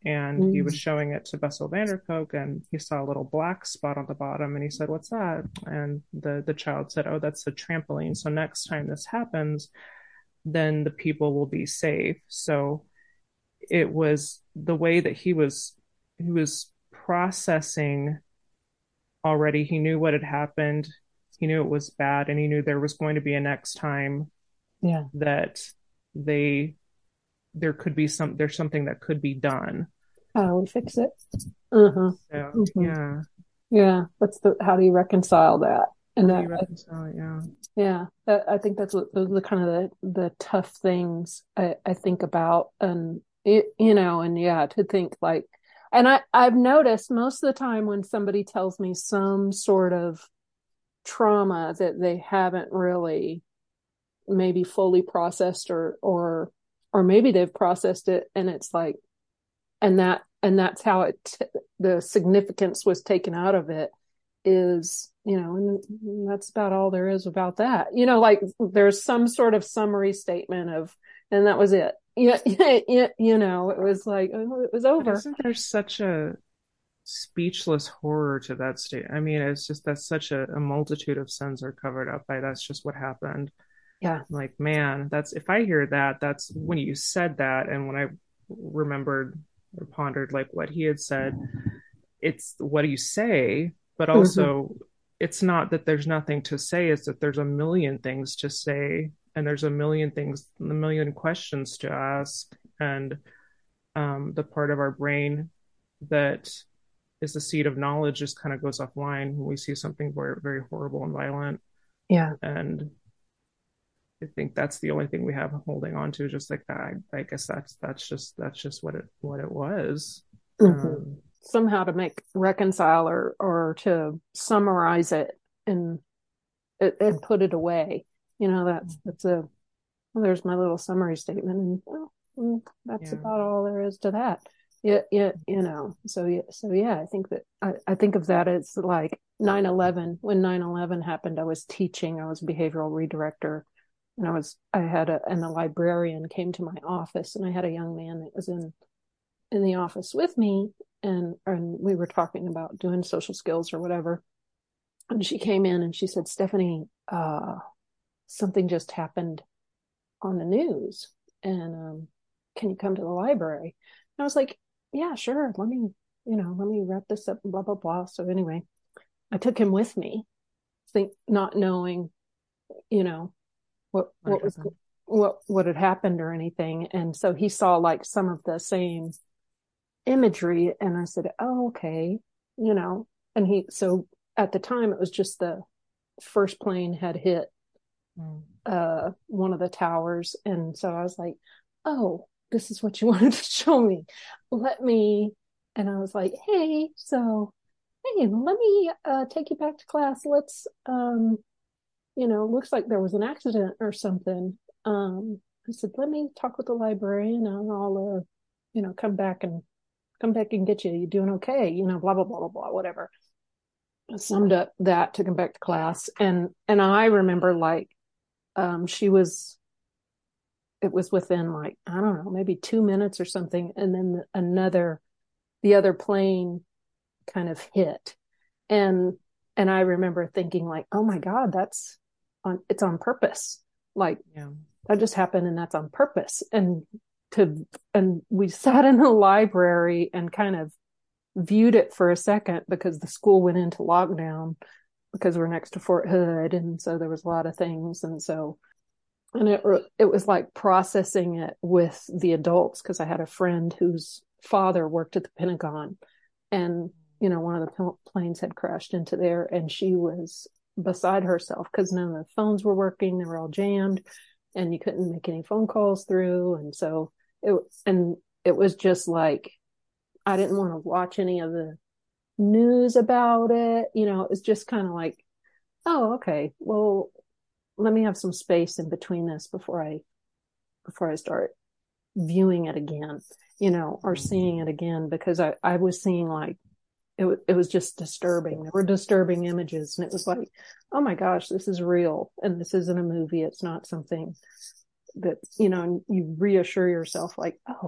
B: and he was
A: Mm.
B: showing it to Bessel van der Kolk, and he saw a little black spot on the bottom, and he said, "What's that?" And the the child said, "Oh, that's a trampoline. So next time this happens, then the people will be safe." So it was the way that he was he was processing already. He knew what had happened. He knew it was bad, and he knew there was going to be a next time
A: Yeah.
B: that they there could be some there's something that could be done.
A: How do we fix it? Uh-huh.
B: So
A: Hmm.
B: yeah,
A: Yeah. What's the, how do you reconcile that? And
B: how do
A: that,
B: you reconcile it? Yeah,
A: yeah, that, I think that's what those are the kind of the, the tough things I, I think about. And it, you know, and yeah, to think like, and I, I've noticed most of the time when somebody tells me some sort of trauma that they haven't really maybe fully processed, or, or, or maybe they've processed it and it's like, and that, and that's how it, the significance was taken out of it, is, you know, and that's about all there is about that. You know, like there's some sort of summary statement of, and that was it. Yeah, you, you know, it was like, oh, it was
B: but
A: over.
B: isn't there such a speechless horror to that state? I mean, it's just that such a, a multitude of sins are covered up by that's just what happened.
A: Yeah.
B: Like, man, that's if I hear that, that's when you said that, and when I remembered or pondered like what he had said, it's what do you say? But
A: Mm-hmm.
B: also, it's not that there's nothing to say, it's that there's a million things to say, and there's a million things, a million questions to ask. And um, the part of our brain that is the seat of knowledge just kind of goes offline when we see something very, very horrible and violent.
A: Yeah.
B: And I think that's the only thing we have holding on to, just like that. I, I guess that's that's just that's just what it what it was.
A: Mm-hmm.
B: Um,
A: Somehow to make reconcile, or, or to summarize it and, and put it away. You know, that's, that's a, well, there's my little summary statement, and well, mm, that's
B: yeah,
A: about all there is to that. Yeah, yeah, you know. So yeah, so yeah, I think that I, I think of that as like nine eleven. When nine eleven happened, I was teaching. I was a behavioral redirector, and I was I had a and a librarian came to my office, and I had a young man that was in in the office with me, and and we were talking about doing social skills or whatever. And she came in and she said, "Stephanie, uh, something just happened on the news, and um, can you come to the library?" And I was like, "Yeah, sure. Let me, you know, let me wrap this up." And blah blah blah. So anyway, I took him with me, think not knowing, you know, what
B: what
A: what was
B: happened?
A: what what had happened or anything. And so he saw like some of the same imagery, and I said, "Oh, okay," you know. And he so at the time it was just the first plane had hit
B: Mm.
A: uh one of the towers, and so I was like, "Oh, this is what you wanted to show me. Let me." And I was like, "Hey, so hey, let me uh take you back to class. Let's um you know, looks like there was an accident or something." um I said, "Let me talk with the librarian, and I'll uh you know, come back and come back and get you. You doing okay?" You know, blah blah blah blah blah, whatever. I summed up that, took him back to class, and and I remember like um she was it was within like, I don't know, maybe two minutes or something, and then another the other plane kind of hit, and and I remember thinking like, "Oh my god, that's on it's on purpose, like
B: Yeah,
A: that just happened, and that's on purpose." And to and we sat in the library and kind of viewed it for a second, because the school went into lockdown because we're next to Fort Hood, and so there was a lot of things. And so and it it was like processing it with the adults, because I had a friend whose father worked at the Pentagon, and you know, one of the planes had crashed into there, and she was beside herself because none of the phones were working. They were all jammed, and you couldn't make any phone calls through. And so it and it was just like, I didn't want to watch any of the news about it. You know, it was just kind of like, "Oh, okay, well, let me have some space in between this before I before I start viewing it again, you know, or
B: mm.
A: seeing it again," because I, I was seeing like, it, it was just disturbing. There were disturbing images, and it was like, "Oh my gosh, this is real. And this isn't a movie. It's not something that," you know, you reassure yourself like, "Oh,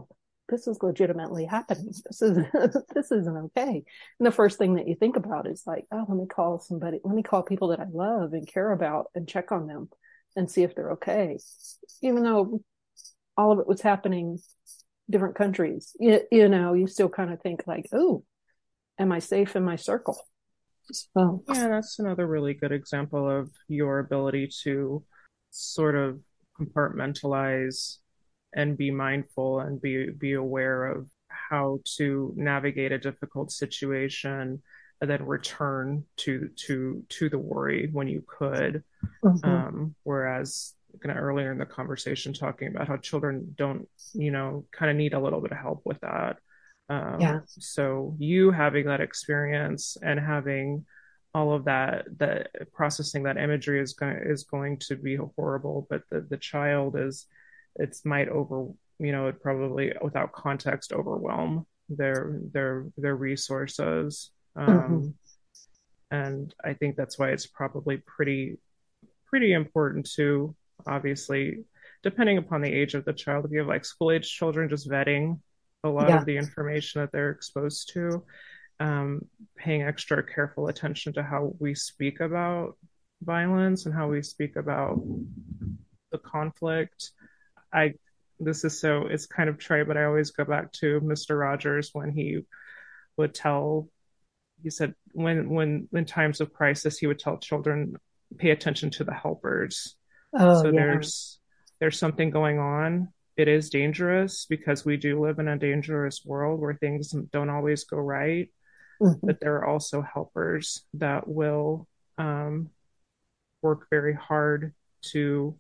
A: this is legitimately happening. This is this isn't okay. And the first thing that you think about is like, oh, let me call somebody, let me call people that I love and care about and check on them and see if they're okay. Even though all of it was happening different countries, you, you know, you still kind of think like, oh, am I safe in my circle? So,
B: Yeah, that's another really good example of your ability to sort of compartmentalize and be mindful and be be aware of how to navigate a difficult situation and then return to to to the worry when you could.
A: mhm.
B: Um, whereas kind of earlier in the conversation talking about how children don't, you know, kind of need a little bit of help with that. Um,
A: Yeah,
B: so you having that experience and having all of that, that processing that imagery is going is going to be horrible, but the the child is, it's might over, you know, it probably without context overwhelm their their their resources.
A: mhm.
B: Um, and I think that's why it's probably pretty pretty important to, obviously, depending upon the age of the child, if you have like school age children, just vetting a lot
A: Yeah,
B: of the information that they're exposed to, um, paying extra careful attention to how we speak about violence and how we speak about the conflict. I this is so, it's kind of trite, but I always go back to Mister Rogers when he would tell, he said when when in times of crisis he would tell children, pay attention to the helpers.
A: oh
B: So
A: yeah.
B: there's there's something going on. It is dangerous because we do live in a dangerous world where things don't always go right,
A: Mhm.
B: but there are also helpers that will, um, work very hard to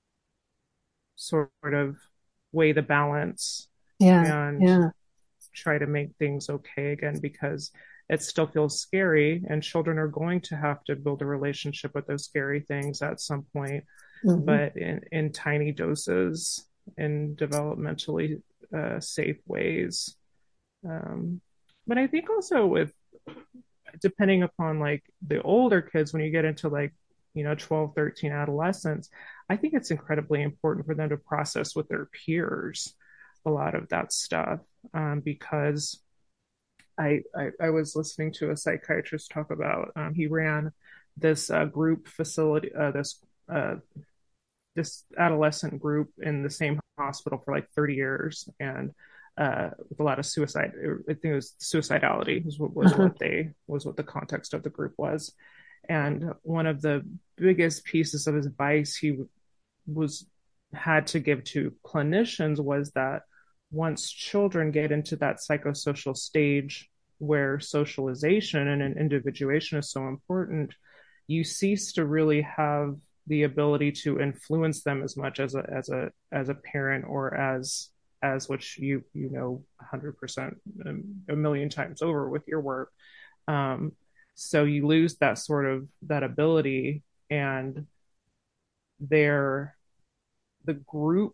B: sort of weigh the balance
A: Yeah,
B: and
A: yeah.
B: try to make things okay again, because it still feels scary and children are going to have to build a relationship with those scary things at some point,
A: Mhm.
B: but in, in tiny doses, in developmentally uh, safe ways. Um, but I think also with, depending upon like the older kids, when you get into like, you know, twelve, thirteen adolescents, I think it's incredibly important for them to process with their peers a lot of that stuff, um, because I, I, I was listening to a psychiatrist talk about, um, he ran this uh, group facility, uh, this uh, this adolescent group in the same hospital for like thirty years, and uh, with a lot of suicide. I think it was suicidality was what, was
A: Uh-huh.
B: what they was what the context of the group was. And one of the biggest pieces of advice he was had to give to clinicians was that once children get into that psychosocial stage where socialization and individuation is so important, you cease to really have the ability to influence them as much as a as a as a parent, or as as which you you know one hundred percent a million times over with your work. Um, so you lose that sort of that ability, and their the group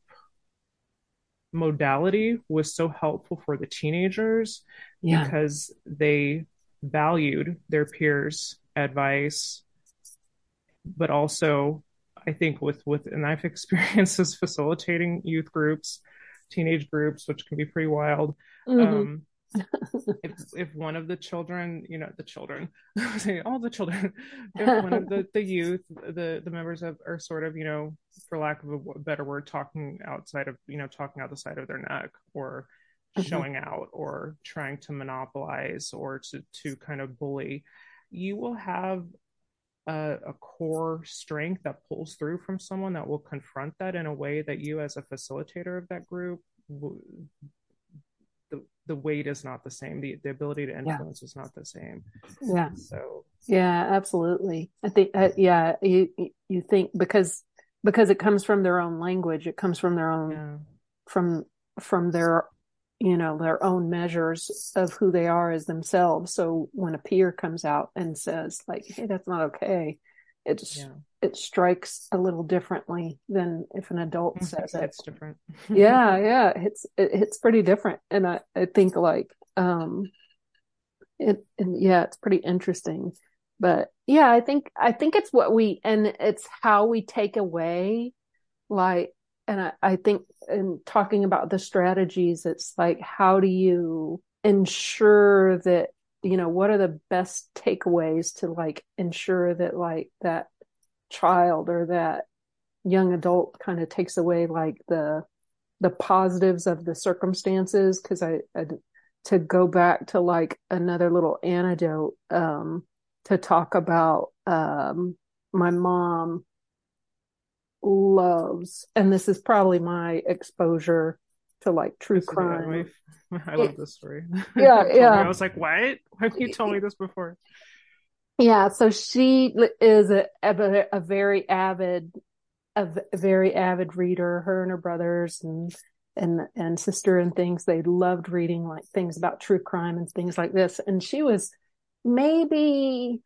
B: modality was so helpful for the teenagers
A: Yeah.
B: because they valued their peers' advice, but also I think with with and I've experienced this facilitating youth groups, teenage groups, which can be pretty wild.
A: Hmm.
B: Um, if if one of the children, you know, the children, all the children, if one of the the youth, the the members of are sort of, you know, for lack of a better word, talking outside of, you know, talking out the side of their neck, or
A: Hmm.
B: showing out, or trying to monopolize, or to to kind of bully, you will have a, a core strength that pulls through from someone that will confront that in a way that you, as a facilitator of that group, the the weight is not the same. The the ability to
A: Yeah.
B: influence is not the same.
A: Yeah.
B: So
A: Yeah, absolutely. I think, uh, yeah, you you think because because it comes from their own language, it comes from their own
B: yeah,
A: from from their you know their own measures of who they are as themselves. So when a peer comes out and says like, "Hey, that's not okay," it's
B: yeah,
A: it strikes a little differently than if an adult says it.
B: it's different.
A: Yeah, yeah, it's it, it's pretty different, and I I think like um it and yeah, it's pretty interesting. But yeah, I think I think it's what we and it's how we take away like and I, I think in talking about the strategies, it's like, how do you ensure that, you know, what are the best takeaways to like ensure that like that child or that young adult kind of takes away like the the positives of the circumstances? Because I, I to go back to like another little anecdote, um to talk about, um my mom loves, and this is probably my exposure to like true
B: This is, yeah,
A: crime.
B: my, I love
A: It,
B: this story.
A: yeah,
B: You told me,
A: yeah,
B: I was like, what? Why have you told me this before?
A: yeah. So she is a, a, a very avid, a very avid reader. Her and her brothers and and and sister and things. They loved reading like things about true crime and things like this. And she was maybe,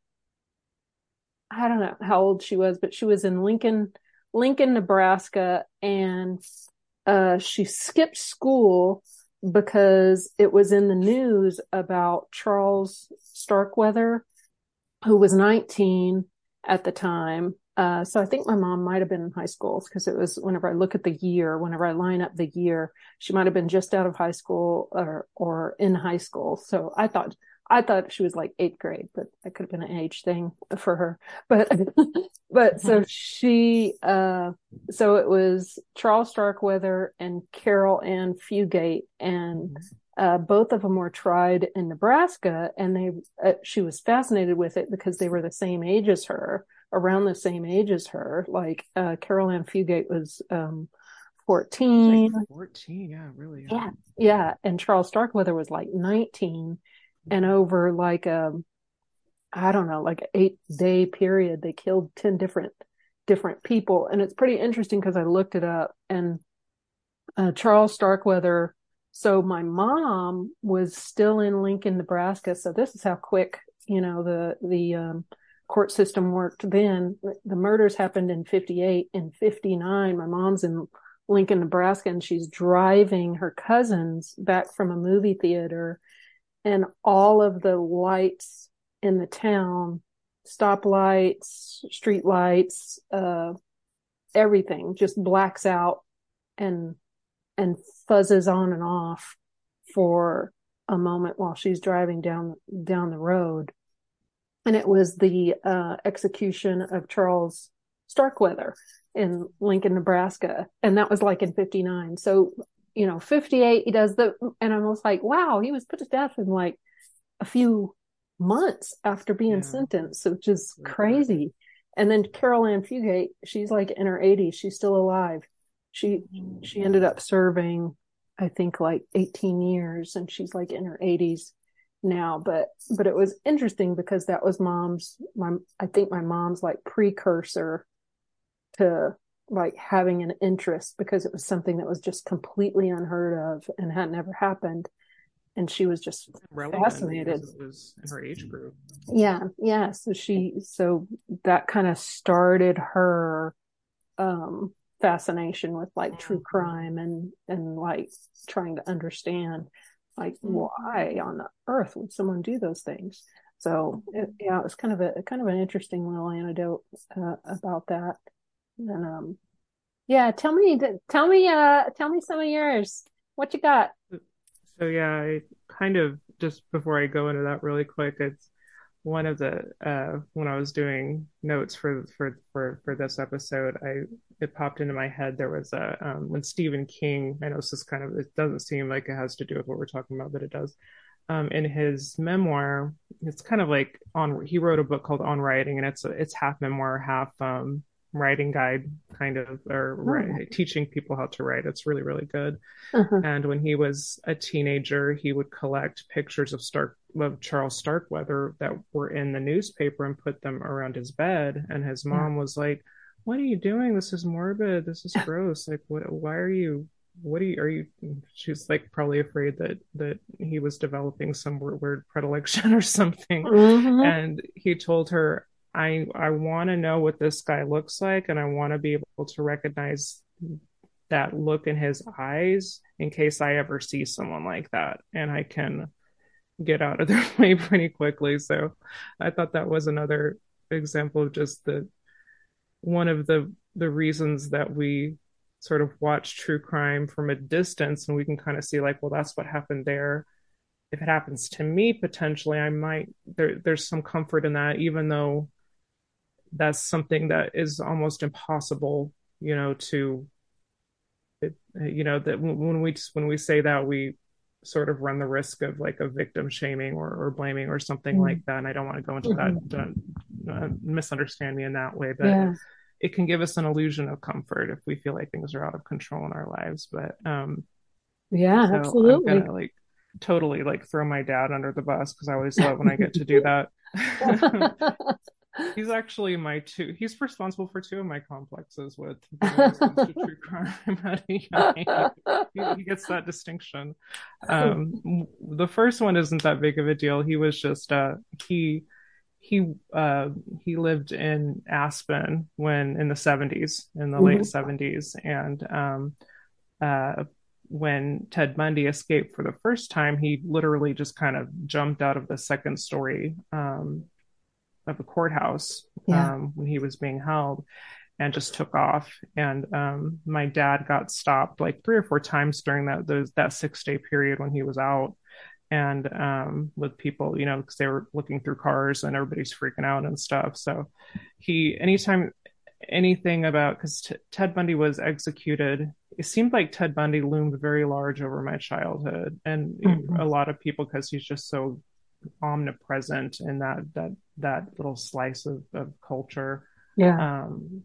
A: I don't know how old she was, but she was in Lincoln, Lincoln, Nebraska, and uh, she skipped school because it was in the news about Charles Starkweather, who was nineteen at the time. Uh, so I think my mom might have been in high school because it was whenever I look at the year, whenever I line up the year, she might have been just out of high school or or in high school. So I thought I thought she was like eighth grade, but that could have been an age thing for her. But but so she uh so it was Charles Starkweather and Carol Ann Fugate, and uh, both of them were tried in Nebraska, and they uh, she was fascinated with it because they were the same age as her, around the same age as her. Like uh, Carol Ann Fugate was um,
B: She's like
A: fourteen.
B: fourteen. Yeah, really young.
A: Yeah, yeah, and Charles Starkweather was like nineteen, and over like a I don't know, like an eight day period, they killed ten different different people, and it's pretty interesting because I looked it up, and uh, Charles Starkweather. So my mom was still in Lincoln, Nebraska. So this is how quick, you know, the the um, court system worked then. The murders happened in fifty-eight. In fifty-nine, my mom's in Lincoln, Nebraska, and she's driving her cousins back from a movie theater, and all of the lights in the town, stoplights, street lights, uh, everything just blacks out and and fuzzes on and off for a moment while she's driving down down the road. And it was the uh, execution of Charles Starkweather in Lincoln, Nebraska, and that was like in fifty-nine. So, you know, fifty-eight, he does the, and I'm almost like, wow, he was put to death in like a few months after being
B: Yeah,
A: sentenced, which is
B: really quick.
A: crazy. And then Carol Ann Fugate, she's like in her eighties, she's still alive. She she ended up serving, I think, like eighteen years, and she's like in her eighties now. But but it was interesting because that was mom's my I think my mom's like precursor to like having an interest, because it was something that was just completely unheard of and had never happened, and she was just
B: Relevant
A: fascinated.
B: because it was in her age group.
A: Yeah, yeah. So she, so that kind of started her um fascination with like true
B: Mhm.
A: crime and and like trying to understand like
B: Mhm.
A: why on the earth would someone do those things. So it, yeah, it was kind of a kind of an interesting little anecdote uh, about that. And um, yeah, tell me, tell me, uh, tell me some of yours. What you got?
B: So yeah, I kind of just before I go into that really quick, it's one of the uh when I was doing notes for for for for this episode, I it popped into my head there was a um when Stephen King, I know this is kind of it doesn't seem like it has to do with what we're talking about, but it does. Um, in his memoir, it's kind of like on he wrote a book called On Writing, and it's it's half memoir, half um writing guide kind of or
A: Oh,
B: right, teaching people how to write. It's really really good.
A: uh-huh.
B: And when he was a teenager, he would collect pictures of Stark of Charles Starkweather that were in the newspaper and put them around his bed. And his
A: Yeah.
B: mom was like, "What are you doing? This is morbid. This is gross. Like, what? Why are you? What are you? Are you?" She's like probably afraid that that he was developing some weird, weird predilection or something.
A: Mm-hmm.
B: And he told her, "I I want to know what this guy looks like, and I want to be able to recognize that look in his eyes in case I ever see someone like that and I can get out of their way pretty quickly." So I thought that was another example of just the one of the the reasons that we sort of watch true crime from a distance and we can kind of see like, well, that's what happened there. If it happens to me, potentially, I might, there, there's some comfort in that, even though that's something that is almost impossible, you know, to, it, you know, that when we, when we say that, we sort of run the risk of like a victim shaming or, or blaming or something like that. And I don't want to go into that,
A: Mm-hmm.
B: don't uh, misunderstand me in that way, but
A: Yeah.
B: it can give us an illusion of comfort if we feel like things are out of control in our lives. But um,
A: Yeah,
B: so I'm
A: absolutely.
B: gonna like totally like throw my dad under the bus because I always love when I get to do that. He's actually my two. He's responsible for two of my complexes with when it comes to true crime at a young age. He, he gets that distinction. Um, the first one isn't that big of a deal. He was just uh, he he uh, he lived in Aspen when in the seventies, in the late
A: Mhm.
B: seventies, and um, uh, when Ted Bundy escaped for the first time, he literally just kind of jumped out of the second story um, of the courthouse
A: Yeah.
B: um, when he was being held and just took off. And um, my dad got stopped like three or four times during that those, that six day period when he was out. And um, with people, you know, because they were looking through cars and everybody's freaking out and stuff. So he, anytime anything about, because T- Ted Bundy was executed, it seemed like Ted Bundy loomed very large over my childhood. And
A: Mhm.
B: a lot of people, because he's just so omnipresent in that that that little slice of, of culture.
A: Yeah.
B: Um,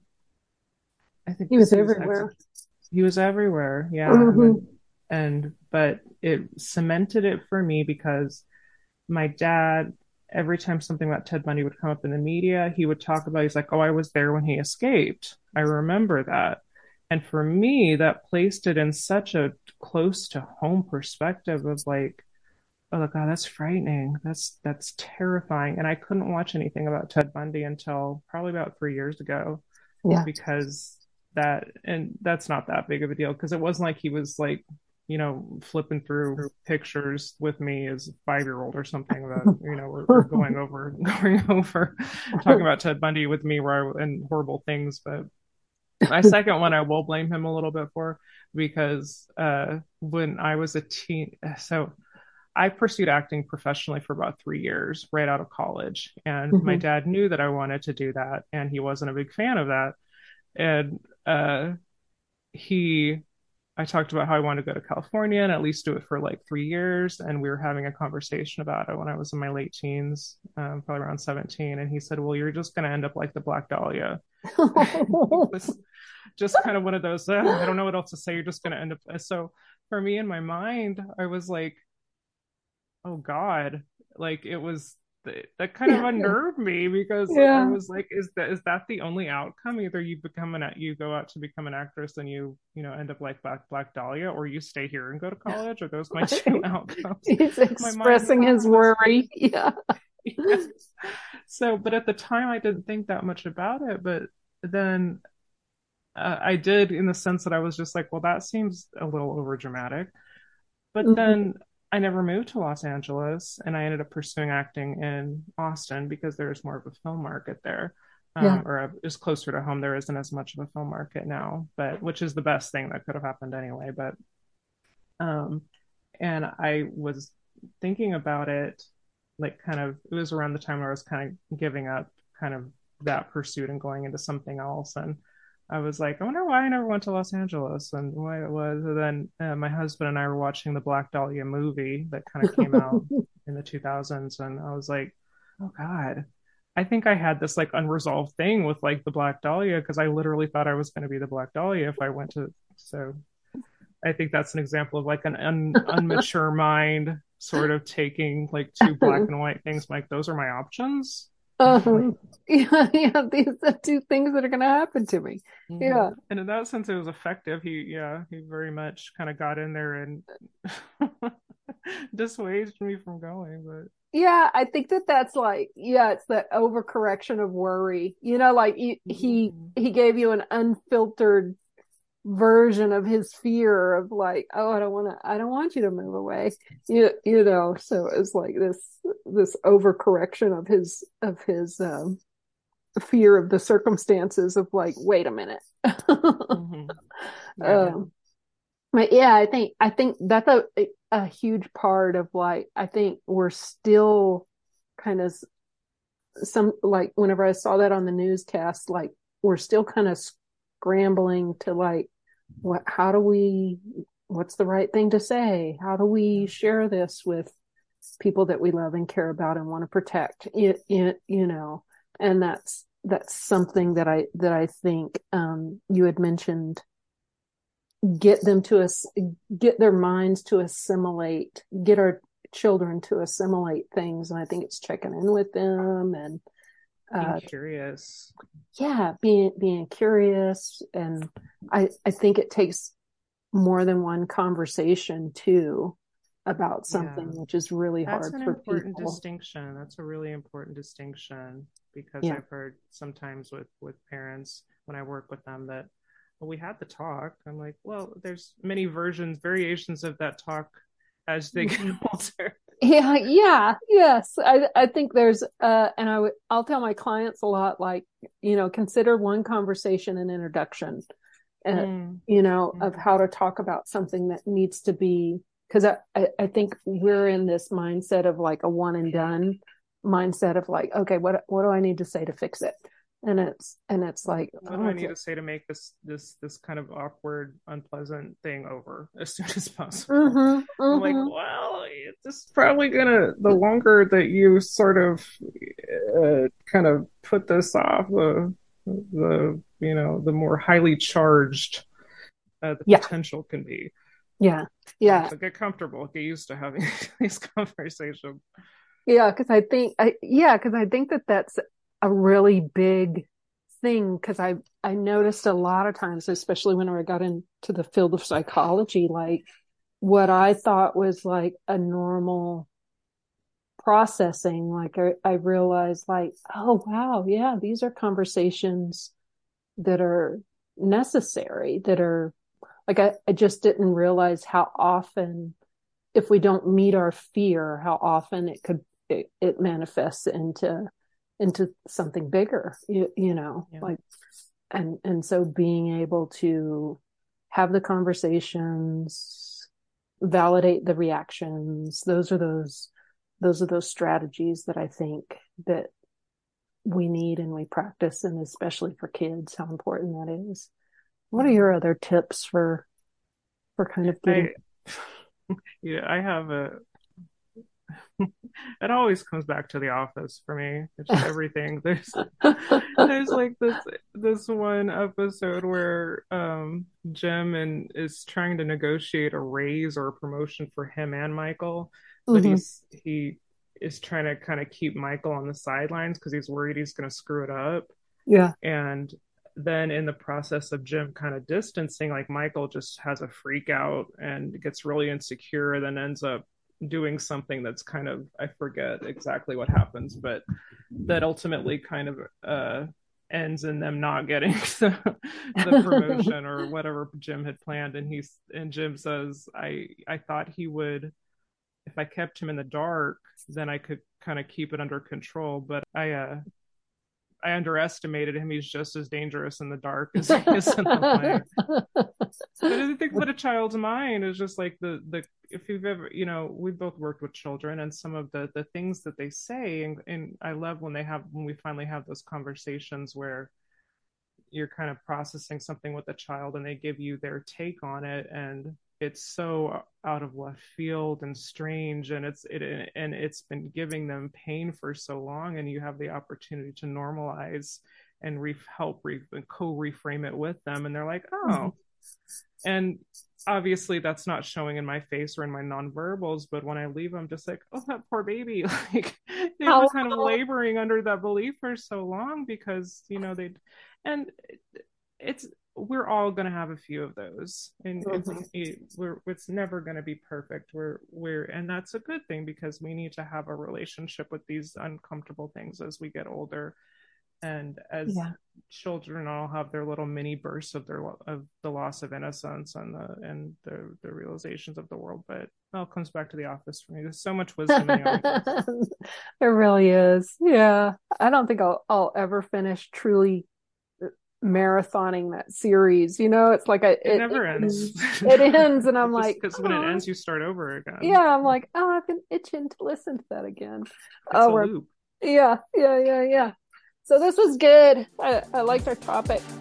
B: I think
A: He was
B: because he was ex-
A: everywhere.
B: he was everywhere, yeah, and
A: Hmm.
B: then and but it cemented it for me because my dad, every time something about Ted Bundy would come up in the media, he would talk about, he's like, oh, I was there when he escaped. I remember that. And for me, that placed it in such a close to home perspective of like, oh God, that's frightening. That's that's terrifying. And I couldn't watch anything about Ted Bundy until probably about three years ago
A: Yeah.
B: because that and that's not that big of a deal because it wasn't like he was like, you know, flipping through pictures with me as a five year old or something that, you know, or, or going over going over talking about Ted Bundy with me where I and horrible things. But my second one I will blame him a little bit for because uh when I was a teen so I pursued acting professionally for about three years right out of college. And my
A: Hmm.
B: dad knew that I wanted to do that, and he wasn't a big fan of that. And uh, he, I talked about how I wanted to go to California and at least do it for like three years. And we were having a conversation about it when I was in my late teens, um, probably around seventeen. And he said, well, you're just going to end up like the Black Dahlia. It was just kind of one of those, uh, I don't know what else to say. You're just going to end up. So for me in my mind, I was like, oh God, like it was that kind of unnerved me because I
A: Yeah.
B: was like, is that is that the only outcome? Either you become an you go out to become an actress and you you know end up like Black Black Dahlia, or you stay here and go to college. Are those my two
A: Right.
B: outcomes?
A: He's
B: My mind
A: expressing his
B: processed.
A: worry. Yeah.
B: Yes. So, but at the time, I didn't think that much about it. But then uh, I did in the sense that I was just like, well, that seems a little over dramatic. But
A: Hmm.
B: then I never moved to Los Angeles and I ended up pursuing acting in Austin because there is more of a film market there.
A: Yeah.
B: Um, or is closer to home. There isn't as much of a film market now, but which is the best thing that could have happened anyway. But um, and I was thinking about it, like kind of, it was around the time where I was kind of giving up kind of that pursuit and going into something else. And I was like, I wonder why I never went to Los Angeles and why it was. And then uh, my husband and I were watching the Black Dahlia movie that kind of came out in the two thousands. And I was like, oh God, I think I had this like unresolved thing with like the Black Dahlia because I literally thought I was going to be the Black Dahlia if I went to. So I think that's an example of like an un, unmature mind sort of taking like two black and white things, like those are my options. Like,
A: Uh-huh. Yeah, yeah, these are the two things that are going to happen to me.
B: mhm.
A: Yeah.
B: And in that sense, it was effective. He, yeah, he very much kind of got in there and dissuaded me from going. But
A: Yeah, I think that that's like, yeah, it's that overcorrection of worry. You know, like he he,
B: mm,
A: he gave you an unfiltered version of his fear of like, oh, I don't want to, I don't want you to move away. You you know, so it's like this this overcorrection of his of his um fear of the circumstances of like, wait a minute.
B: Mm-hmm. Yeah.
A: um, but yeah, I think I think that's a a huge part of like I think we're still kind of some like whenever I saw that on the newscast, like we're still kind of scrambling to like what how do we what's the right thing to say? How do we share this with people that we love and care about and want to protect? It, it you know, and that's that's something that I that I think um, you had mentioned. Get them to us, get their minds to assimilate, get our children to assimilate things, and I think it's checking in with them and
B: Being
A: uh,
B: curious.
A: yeah, being being curious, and I I think it takes more than one conversation too about something,
B: Yeah.
A: which is really
B: That's
A: hard
B: an
A: for
B: important
A: people.
B: distinction. That's a really important distinction because
A: Yeah.
B: I've heard sometimes with with parents when I work with them that, well, we had the talk. I'm like, well, there's many versions, variations of that talk as they get older.
A: Yeah, yeah, yes. I I think there's uh and I would I'll tell my clients a lot like, you know, consider one conversation an introduction, uh,
B: Mm,
A: you know, of
B: mm,
A: how to talk about something that needs to be because I, I I think we're in this mindset of like a one and done mindset of like, okay, what what do I need to say to fix it? And it's and it's like,
B: what do
A: oh,
B: I
A: it's
B: need to say to make this this this kind of awkward, unpleasant thing over as soon as possible?
A: mm-hmm,
B: I'm like,
A: mm-hmm.
B: well, this is probably gonna, the longer that you sort of uh, kind of put this off, the the you know, the more highly charged uh, the
A: Yeah,
B: potential can be.
A: yeah,
B: Uh,
A: yeah.
B: so get comfortable, get used to having these conversations.
A: Yeah, because I think I yeah, because I think that that's a really big thing. Because I I noticed a lot of times, especially when I got into the field of psychology, like what I thought was like a normal processing, like I, I realized, like, oh wow, yeah, these are conversations that are necessary, that are like I, I just didn't realize how often if we don't meet our fear, how often it could it, it manifests into into something bigger. You, you know,
B: Yeah.
A: like and and so being able to have the conversations, validate the reactions. Those are those those are those strategies that I think that we need and we practice, and especially for kids, how important that is. What are
B: Mm-hmm.
A: your other tips for for kind of getting
B: I yeah, I have a it always comes back to The Office for me. It's just everything. There's there's like this this one episode where um Jim and is trying to negotiate a raise or a promotion for him and Michael, but
A: hmm
B: he's he is trying to kind of keep Michael on the sidelines because he's worried he's going to screw it up.
A: yeah.
B: And then in the process of Jim kind of distancing, like Michael just has a freak out and gets really insecure, and then ends up doing something that's kind of, I forget exactly what happens, but that ultimately kind of uh ends in them not getting the, the promotion or whatever Jim had planned. And he's and Jim says, I I thought he would, if I kept him in the dark, then I could kind of keep it under control. But I uh I underestimated him. He's just as dangerous in the dark as he is in the light. But I think that a child's mind is just like the the if you've ever, you know, we both worked with children, and some of the the things that they say, and, and I love when they have when we finally have those conversations where you're kind of processing something with a child and they give you their take on it, and it's so out of left field and strange, and it's it and it's been giving them pain for so long, and you have the opportunity to normalize and re- help re- co-reframe it with them, and they're like, oh. And obviously that's not showing in my face or in my nonverbals, but when I leave, I'm just like, oh, that poor baby. Like they've been
A: How
B: kind of laboring under that belief for so long because, you know, they and it's we're all going to have a few of those, and it's
A: Mhm.
B: it, we're it's never going to be perfect. We're we're and that's a good thing because we need to have a relationship with these uncomfortable things as we get older. And as
A: Yeah.
B: children all have their little mini bursts of their of the loss of innocence and the and the the realizations of the world, but it all comes back to The Office for me. There's so much wisdom in The Office.
A: There really is. Yeah. I don't think I'll I'll ever finish truly marathoning that series. You know, it's like a,
B: It
A: it,
B: never
A: it
B: ends.
A: it ends and I'm
B: Just
A: like,
B: because when it
A: oh,
B: ends, you start over again.
A: yeah, I'm like, oh, I've been itching to listen to that again.
B: It's
A: Oh,
B: a
A: we're,
B: loop.
A: yeah, yeah, yeah, yeah. So this was good. I, I liked our topic.